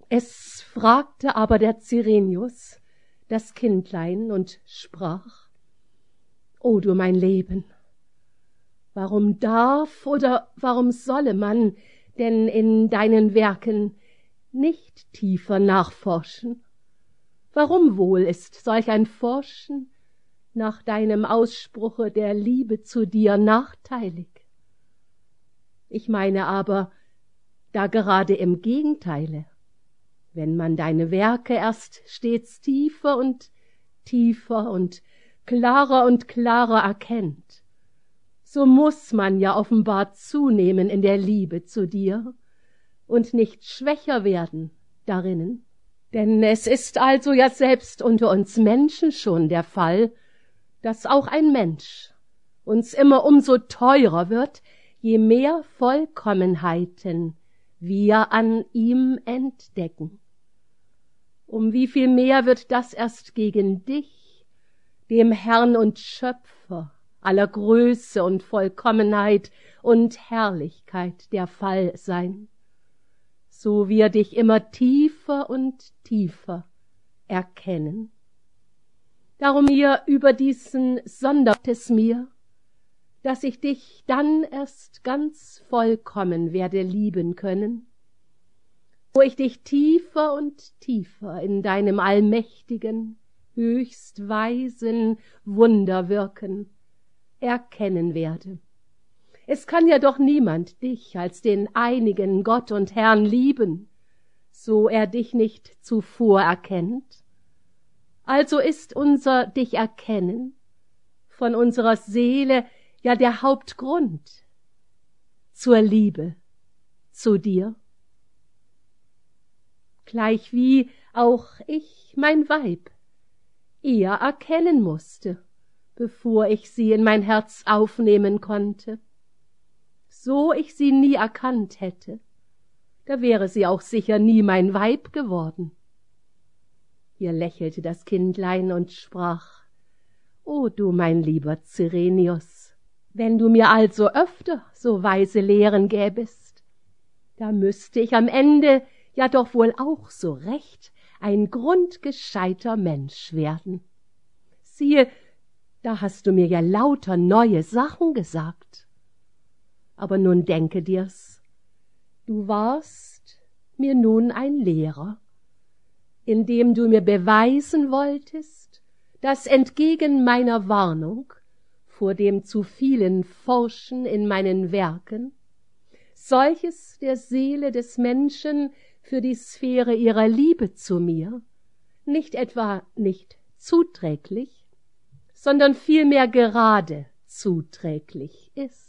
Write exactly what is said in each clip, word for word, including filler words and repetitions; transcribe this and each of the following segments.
Es fragte aber der Cyrenius das Kindlein und sprach: O du mein Leben, warum darf oder warum solle man denn in deinen Werken nicht tiefer nachforschen? Warum wohl ist solch ein Forschen nach deinem Ausspruche der Liebe zu dir nachteilig? Ich meine aber, da gerade im Gegenteile, wenn man deine Werke erst stets tiefer und tiefer und klarer und klarer erkennt, so muß man ja offenbar zunehmen in der Liebe zu dir und nicht schwächer werden darinnen. Denn es ist also ja selbst unter uns Menschen schon der Fall, dass auch ein Mensch uns immer umso teurer wird, je mehr Vollkommenheiten wir an ihm entdecken. Um wie viel mehr wird das erst gegen dich, dem Herrn und Schöpfer aller Größe und Vollkommenheit und Herrlichkeit der Fall sein, so wir dich immer tiefer und tiefer erkennen. Darum mir über diesen sondert es mir, dass ich dich dann erst ganz vollkommen werde lieben können, wo ich dich tiefer und tiefer in deinem allmächtigen, höchst weisen Wunderwirken erkennen werde. Es kann ja doch niemand dich als den einigen Gott und Herrn lieben, so er dich nicht zuvor erkennt. Also ist unser dich erkennen von unserer Seele ja der Hauptgrund zur Liebe zu dir. Gleichwie auch ich mein Weib eher erkennen mußte, bevor ich sie in mein Herz aufnehmen konnte. So ich sie nie erkannt hätte, da wäre sie auch sicher nie mein Weib geworden. Hier lächelte das Kindlein und sprach: O du mein lieber Cyrenius, wenn du mir also öfter so weise Lehren gäbest, da müsste ich am Ende ja doch wohl auch so recht ein grundgescheiter Mensch werden. Siehe, da hast du mir ja lauter neue Sachen gesagt. Aber nun denke dir's, du warst mir nun ein Lehrer, indem du mir beweisen wolltest, dass entgegen meiner Warnung vor dem zu vielen Forschen in meinen Werken solches der Seele des Menschen für die Sphäre ihrer Liebe zu mir nicht etwa nicht zuträglich, sondern vielmehr gerade zuträglich ist.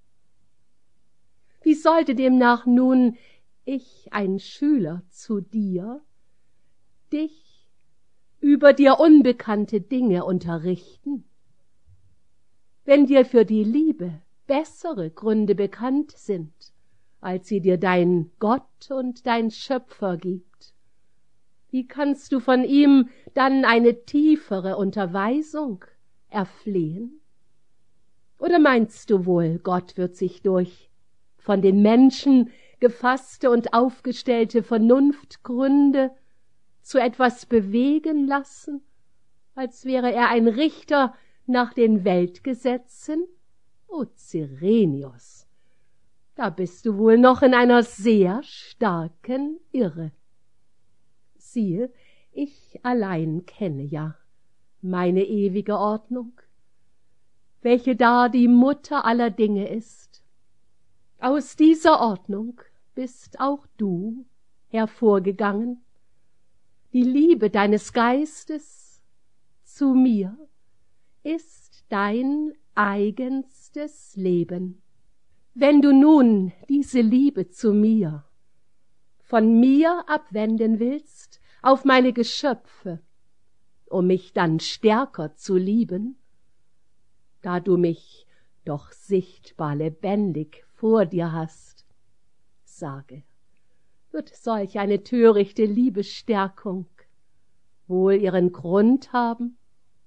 Wie sollte demnach nun ich, ein Schüler zu dir, dich über dir unbekannte Dinge unterrichten, wenn dir für die Liebe bessere Gründe bekannt sind, als sie dir dein Gott und dein Schöpfer gibt? Wie kannst du von ihm dann eine tiefere Unterweisung erflehen? Oder meinst du wohl, Gott wird sich durch von den Menschen gefasste und aufgestellte Vernunftgründe zu etwas bewegen lassen, als wäre er ein Richter nach den Weltgesetzen? O Cyrenius, da bist du wohl noch in einer sehr starken Irre. Siehe, ich allein kenne ja meine ewige Ordnung, welche da die Mutter aller Dinge ist. Aus dieser Ordnung bist auch du hervorgegangen. Die Liebe deines Geistes zu mir ist dein eigenstes Leben. Wenn du nun diese Liebe zu mir von mir abwenden willst auf meine Geschöpfe, um mich dann stärker zu lieben, da du mich doch sichtbar lebendig vor dir hast, sage, wird solch eine törichte Liebesstärkung wohl ihren Grund haben?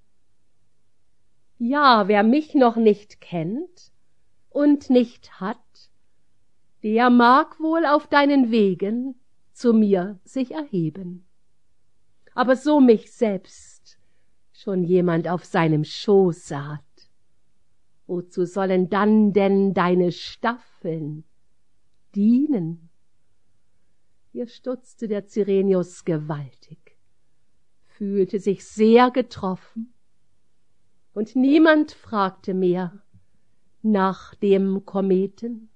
Ja, wer mich noch nicht kennt und nicht hat, der mag wohl auf deinen Wegen zu mir sich erheben. Aber so mich selbst schon jemand auf seinem Schoße hat, wozu sollen dann denn deine Staffeln dienen? Hier stutzte der Cyrenius gewaltig, fühlte sich sehr getroffen, und niemand fragte mehr nach dem Kometen.